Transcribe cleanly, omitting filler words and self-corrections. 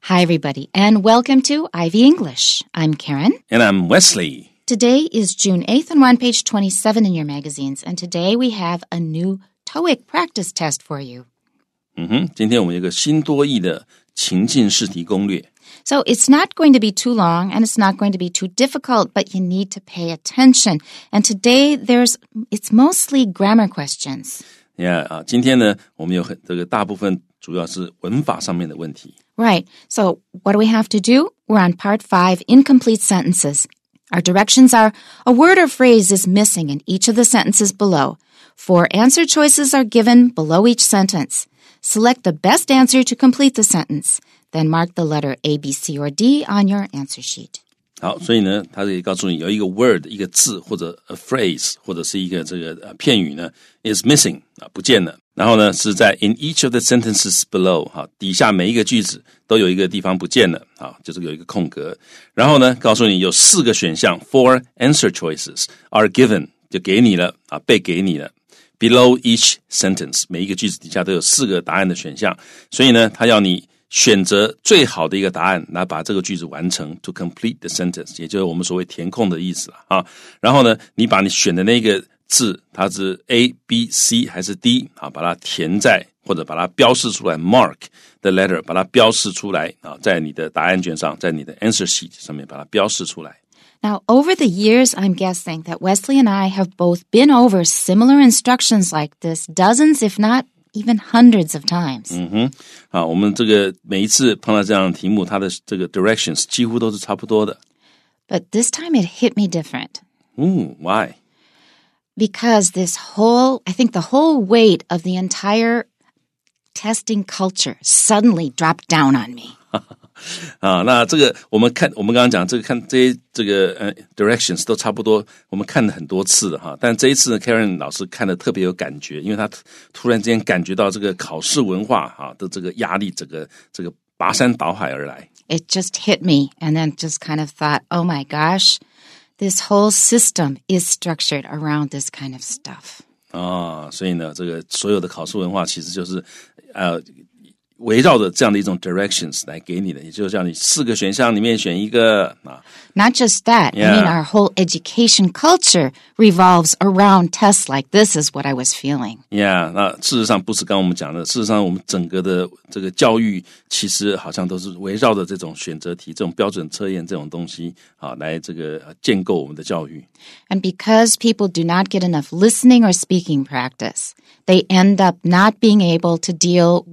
Hi, everybody, and welcome to Ivy English. I'm Karen. And I'm Wesley. Today is June 8th, and we're on page 27 in your magazines. And today we have a new TOEIC practice test for you. 今天我们有个新多义的情境试题攻略。 So it's not going to be too long, and it's not going to be too difficult, but you need to pay attention. And today it's mostly grammar questions. Yeah, 今天呢，我们有这个大部分主要是文法上面的问题。 Right. So what do we have to do? We're on part 5, incomplete sentences. Our directions are, a word or phrase is missing in each of the sentences below. 4 answer choices are given below each sentence. Select the best answer to complete the sentence. Then mark the letter A, B, C, or D on your answer sheet. 好，所以呢，它可以告诉你有一个 word 一个字或者 a phrase 或者是一个这个片语呢 is missing 不见了。然后呢是在 in each of the sentences below 底下每一个句子都有一个地方不见了就是有一个空格。然后呢告诉你有4个选项 4 answer choices are given 就给你了被给你了。Below each sentence 每一个句子底下都有4个答案的选项，所以呢它要你选择最好的一个答案来把这个句子完成 to complete the sentence 也就是我们所谓填空的意思然后呢你把你选的那个字它是 A, B, C 还是 D 把它填在或者把它标示出来 mark the letter 把它标示出来在你的答案卷上在你的 answer sheet 上面把它标示出来。 Now, over the years, I'm guessing that Wesley and I have both been over similar instructions like this dozens, if not even hundreds of times. 我们这个每一次碰到这样的题目，它的这个 directions 几乎都是差不多的。 But this time it hit me different. Why? Because I think the whole weight of the entire testing culture suddenly dropped down on me. 那这个我们刚刚讲这个看这个directions 都差不多，我们看了很多次了但这一次呢 Karen 老师看得特别有感觉，因为他突然之间感觉到这个考试文化的这个压力，这个拔山倒海而来。 It just hit me and then just kind of thought, oh my gosh, this whole system is structured around this kind of stuff. 所以呢这个所有的考试文化其实就是围绕着这样的一种 directions 来给你的，也就是叫你4个选项里面选一个 Not just that. Yeah. I mean, our whole education culture revolves around tests like this is what I was feeling. Yeah, 那事实上不是刚刚我们讲的，事实上我们整个的这个教育其实好像都是围绕着这种选择题、这种标准测验这种东西来这个建构我们的教育。 And because people do not get enough listening or speaking practice, they end up not being able to deal